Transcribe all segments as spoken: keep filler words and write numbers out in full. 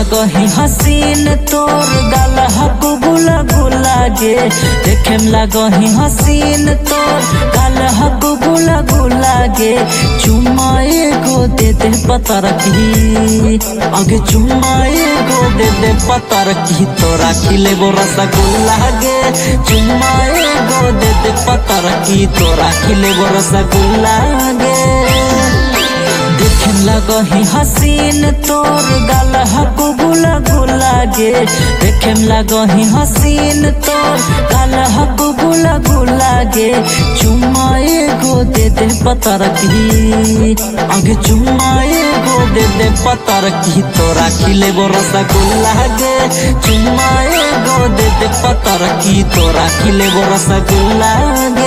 लगही हसीन तोर गाल हक गुला गुला गे देखे में लगही हसीन तोर गाल हक गुला गुला गे चुम्मा एगो दे दे पता रखी आगे चुम्मा एगो दे दे पता रखी तोरा खिले वो रसगुल्ला गे चुम्मा एगो दे दे पता रखी तोरा खिले वो रसगुल्ला गे देखे लगही हसीन तोर गाल हक गुला गुला गे देखे लगही हसीन तोर गाल हक गुला गुला गे चुम्मा एगो दे दे पता रखी आगे चुम्मा एगो दे दे पता रखी तोरा खिले वो रसगुल्ला गे चुम्मा एगो दे दे पता रखी तोरा खिले वो रसगुल्ला गे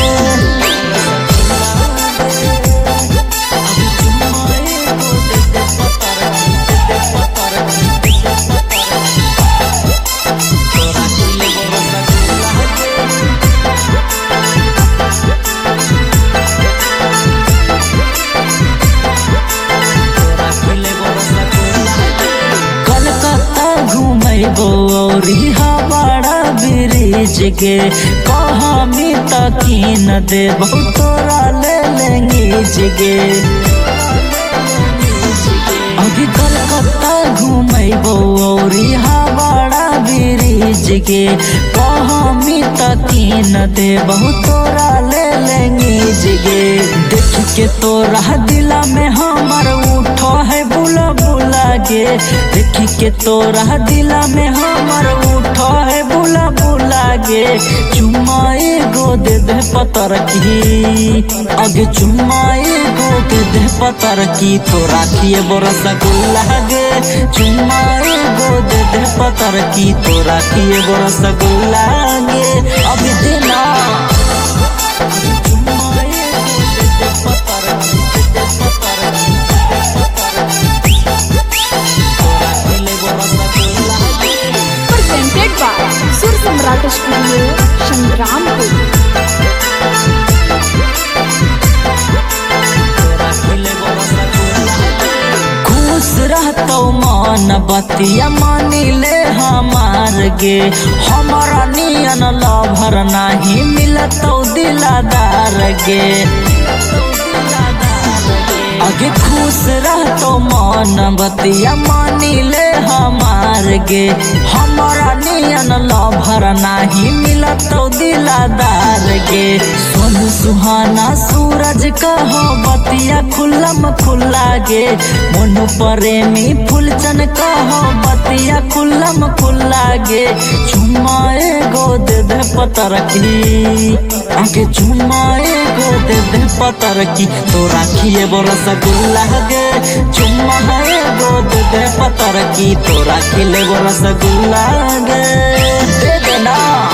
बड़ा ब्रिज गे कहामी तकीन दे तोरा ले लेंगे गे अभी कलकत्ता घूमेबो और बड़ा ब्रिज गे कहामी तकीन दे तोरा ले लेंगे गे देख के तोरा दिला में हमार उठो है बुला बुला गे देख के तोरा दिला में हमार उठो है बुला बुला गे चुम्मा एगो दे दे पता रखी आगे चुम्मा एगो दे दे पता रखी तोरा खिए वो रसगुल्ला गे चुम्मा एगो दे दे पता रखी तोरा खिए वो रसगुल्ला गे अभी देना सुर सम्राट स्टूडियो संग्रामपुर। खुश रहतो मन बतिया मानी ले हमार गे हमारा नियन लभर नहीं मिलतो दिलादार गे आगे खुश रहतो मन बतिया मानी ले हमार गे हमारा नियन लभर नहीं मिलतो दिलादार गे सोनू सुहाना सूरज कहो बतिया खुल्लम खुल्ला गे मोनू प्रेमी फूलचन कहो बतिया खुल्लम खुल्ला गे चुम्मा एगो दे दे पता रखी आगे चुम्मा एगो दे दे पता रखी तोरा खिए वो रसगुल्ला गे चुम्मा एगो दे दे पता रखी तोरा खिले वो रसगुल्ला गे दे देना।